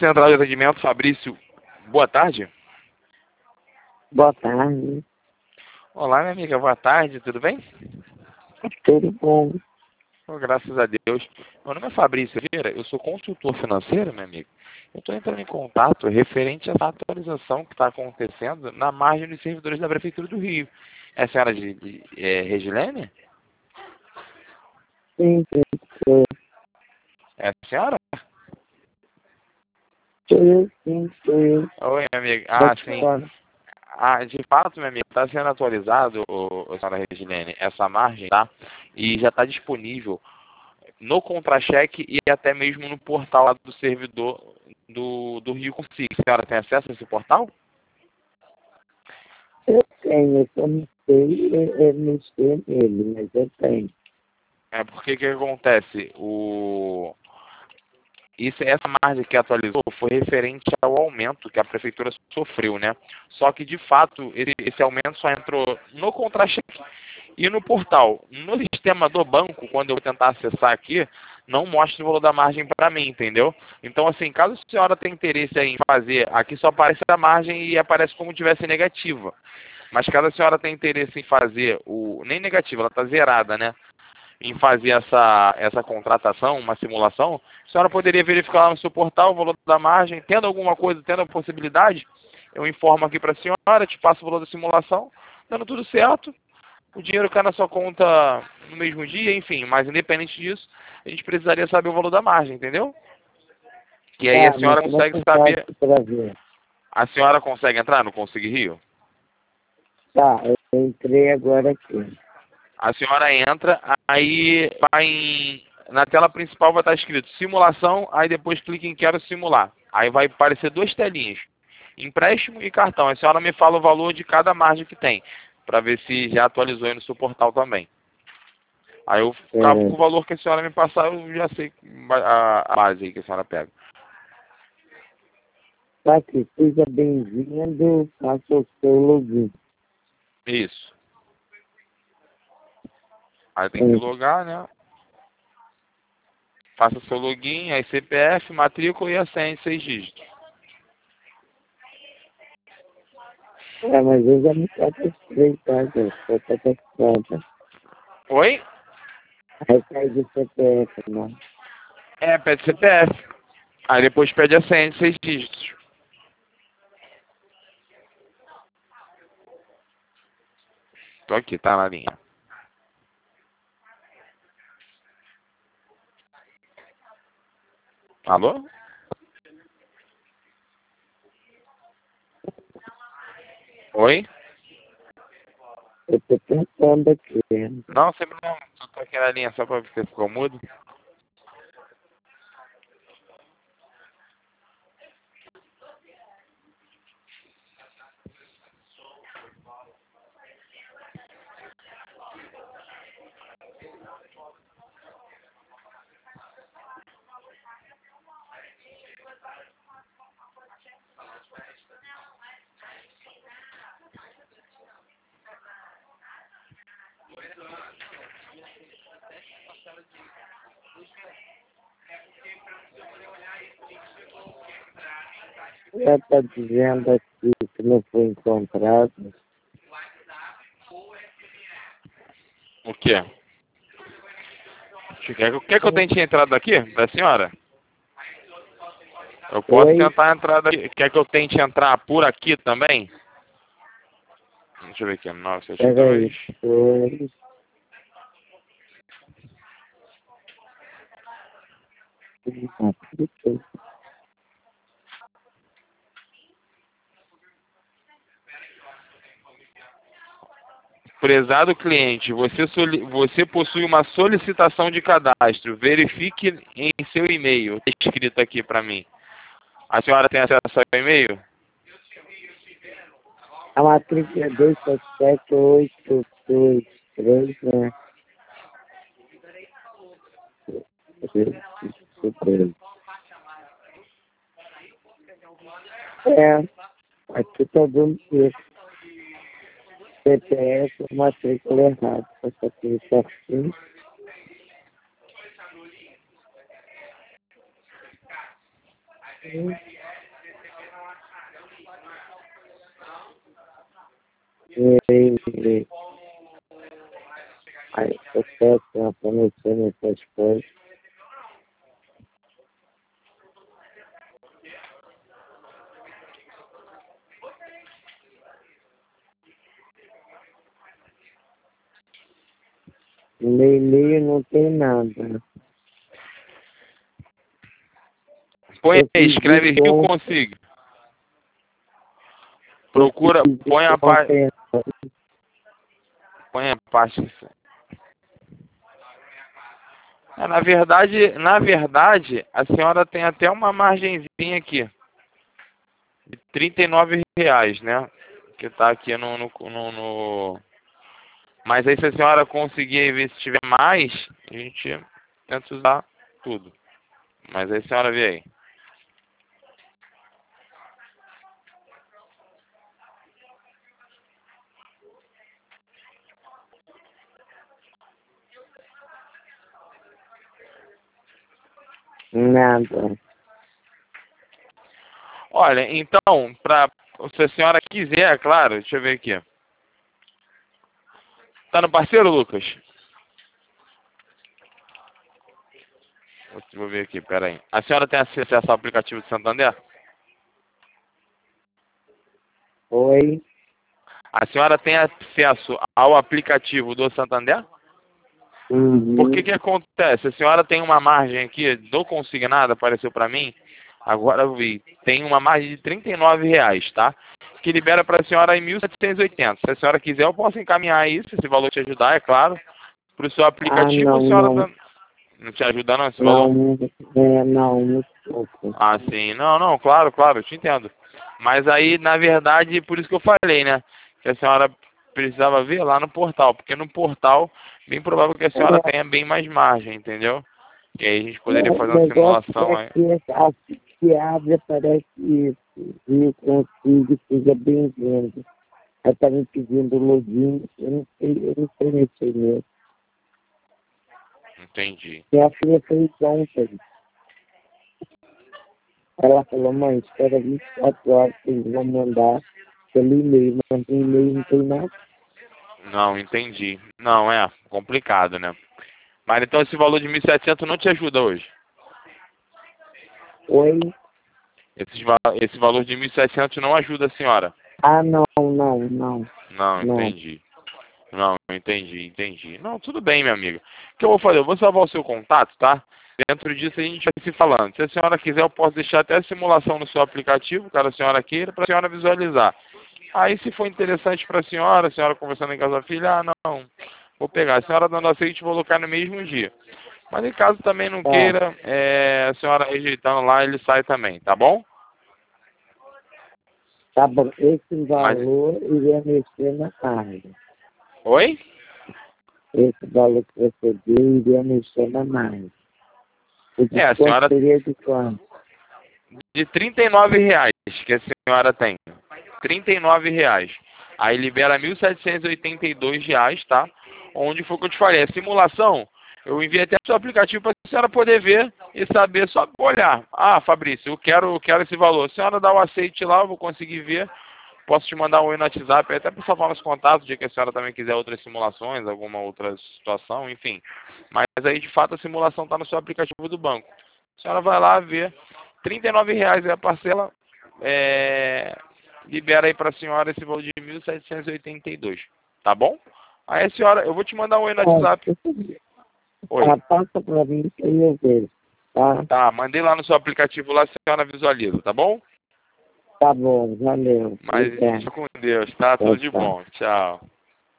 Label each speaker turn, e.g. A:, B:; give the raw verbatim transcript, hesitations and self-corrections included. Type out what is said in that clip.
A: Central de Atendimento, Fabrício. Boa tarde.
B: Boa tarde.
A: Olá, minha amiga. Boa tarde. Tudo bem?
B: Tudo bom?
A: Oh, graças a Deus. Meu nome é Fabrício Vieira. Eu sou consultor financeiro, meu amigo. Eu estou entrando em contato referente a essa atualização que está acontecendo na margem dos servidores da Prefeitura do Rio. É a senhora de, de, é, Regilene?
B: Sim, sim, sim.
A: É a senhora?
B: Sou eu, sim, sou eu.
A: Oi, minha amiga. Ah,
B: Pode
A: sim.
B: falar.
A: Ah, de fato, meu amigo, está sendo atualizado, ô, ô, senhora Regilene, essa margem, tá? E já está disponível no contra-cheque e até mesmo no portal lá do servidor do, do Rio Consigo. A senhora tem acesso a esse portal?
B: Eu tenho, eu só não sei é, é mexer nele, mas eu tenho.
A: É porque o que acontece? O... Isso, essa margem que atualizou foi referente ao aumento que a prefeitura sofreu, né? Só que, de fato, esse, esse aumento só entrou no contra-cheque e no portal. No sistema do banco, quando eu vou tentar acessar aqui, não mostra o valor da margem para mim, entendeu? Então, assim, caso a senhora tenha interesse em fazer, aqui só aparece a margem e aparece como tivesse negativa. Mas caso a senhora tenha interesse em fazer o... Nem negativa, ela está zerada, né? Em fazer essa, essa contratação, uma simulação, a senhora poderia verificar lá no seu portal o valor da margem, tendo alguma coisa, tendo a possibilidade, eu informo aqui para a senhora, te passo o valor da simulação, dando tudo certo, o dinheiro cai na sua conta no mesmo dia, enfim, mas independente disso, a gente precisaria saber o valor da margem, entendeu? E aí a
B: Tá, mas
A: senhora
B: como é
A: consegue
B: que eu
A: saber,
B: faço para ver?
A: a senhora consegue entrar no Consig Rio?
B: Tá, eu entrei agora aqui.
A: A senhora entra, aí vai em, na tela principal vai estar escrito simulação, aí depois clica em quero simular. Aí vai aparecer duas telinhas, empréstimo e cartão. A senhora me fala o valor de cada margem que tem, para ver se já atualizou aí no seu portal também. Aí eu acabo com o
B: É,
A: valor que a senhora me passar, eu já sei a, a base aí que a senhora pega.
B: tá aqui, seja bem-vindo, faça o seu login.
A: Isso. Aí tem que
B: É,
A: logar, né? Faça seu login, aí C P F, matrícula e a senha de seis dígitos.
B: é, mas eu já me cadastrei, tá, gente? Estou cadastrada.
A: Oi?
B: Aí sai do C P F, não.
A: É, pede C P F. Aí depois pede a senha de seis dígitos. Tô aqui, tá na linha. Alô? Oi?
B: Eu tô tentando aqui.
A: Não, sempre não. Só tô aqui na linha só pra ver se ficou mudo.
B: Já está dizendo aqui que não foi encontrado.
A: O quê? Quer, que- quer que eu tente entrar daqui, da senhora? Eu posso
B: Oi?
A: tentar entrar daqui. Quer que eu tente entrar por aqui também? Deixa eu ver aqui. nove sete
B: Peraí.
A: dois.
B: Oi?
A: Prezado cliente, você, soli- você possui uma solicitação de cadastro. Verifique em seu e-mail. Está escrito aqui para mim. A senhora tem acesso ao e-mail?
B: A matrícula é dois sete sete oito dois três, né? É, aqui tá dando que C P F é matrícula errada. Essa aqui certinho. Sim. Mirei, mirei. Aí, eu peço aparecendo essas coisas. No e-mail não tem nada.
A: Põe
B: Eu
A: aí,
B: fiz
A: escreve
B: isso
A: Rio
B: ontem.
A: Consigo.
B: Eu
A: Procura,
B: fiz
A: põe
B: isso
A: a parte.
B: ontem.
A: Põe a parte. É, na verdade, na verdade, a senhora tem até uma margenzinha aqui. De trinta e nove reais, né? Que tá aqui no, no, no, no... Mas aí se a senhora conseguir ver se tiver mais, a gente tenta usar tudo. Mas aí a senhora vê aí.
B: Nada.
A: Olha, então, pra, se a senhora quiser, claro, deixa eu ver aqui. Tá no parceiro, Lucas? Vou ver aqui, peraí. A senhora tem acesso ao aplicativo de Santander?
B: Oi?
A: A senhora tem acesso ao aplicativo do Santander?
B: Uhum.
A: Por que que acontece? A senhora tem uma margem aqui do consignado, apareceu para mim, agora eu vi, tem uma margem de trinta e nove reais, tá? Que libera para a senhora em mil setecentos e oitenta. Se a senhora quiser, eu posso encaminhar isso, se esse valor te ajudar, é claro, para o seu
B: Ah,
A: aplicativo. A
B: não,
A: senhora
B: não.
A: tá... não te ajuda não esse valor?
B: Não, é, não, muito pouco.
A: Ah, sim. Não, não, claro, claro, eu te entendo. Mas aí, na verdade, por isso que eu falei, né? Que a senhora precisava ver lá no portal, porque no portal, bem provável que a senhora
B: É,
A: tenha bem mais margem, entendeu? E aí a gente poderia
B: é, o
A: fazer uma
B: negócio
A: simulação
B: é
A: aí.
B: que assim que abre aparece isso. E eu consigo, seja bem-vindo. Ela tá me pedindo login, eu não sei, eu não sei mexer mesmo.
A: Entendi.
B: Minha filha fez ontem. Ela falou, mãe, espera vinte e quatro horas que eles vão mandar pelo e-mail, mas no e-mail não tem nada.
A: Não, entendi. Não, é complicado, né? Mas então esse valor de mil e setecentos não te ajuda hoje?
B: Oi?
A: Esse, va- esse valor de mil e setecentos não ajuda a senhora?
B: Ah, não, não, não,
A: Não,
B: não.
A: entendi. Não, entendi, entendi. Não, tudo bem, minha amiga. O que eu vou fazer? Eu vou salvar o seu contato, tá? Dentro disso a gente vai se falando. Se a senhora quiser, eu posso deixar até a simulação no seu aplicativo, caso a senhora queira, para a senhora visualizar. Aí, se for interessante para a senhora, a senhora conversando em casa da filha, ah, não, vou pegar. A senhora dando aceite, vou colocar no mesmo dia. Mas em caso também não
B: Tá,
A: queira, é, a senhora rejeitando lá, ele sai também, tá bom?
B: tá bom. Esse
A: Mas,
B: valor iria mexer na margem.
A: oi?
B: Esse valor que você deu iria mexer na margem. O
A: É, a
B: desconto
A: senhora
B: seria de quanto?
A: de trinta e nove reais que a senhora tem. trinta e nove reais. Aí libera mil setecentos e oitenta e dois reais, tá? Onde foi o que eu te falei. A simulação, eu enviei até o seu aplicativo para a senhora poder ver e saber, só olhar. Ah, Fabrício, eu quero, eu quero esse valor. A senhora dá o aceite lá, eu vou conseguir ver. Posso te mandar um oi no WhatsApp, até para salvar nos contatos, de que a senhora também quiser outras simulações, alguma outra situação, enfim. Mas aí, de fato, a simulação está no seu aplicativo do banco. A senhora vai lá ver. trinta e nove reais é a parcela. É... Libera aí para a senhora esse valor de mil setecentos e oitenta e dois. Tá bom? Aí a senhora, eu vou te mandar um oi no
B: Ah,
A: WhatsApp. Oi.
B: tá, passa para mim que eu vejo, tá?
A: Tá, mandei lá no seu aplicativo lá, a senhora visualiza, tá bom?
B: Tá bom, valeu.
A: Mas
B: Obrigado.
A: fica com Deus, tá?
B: Tchau,
A: Tudo de
B: tchau.
A: bom. Tchau.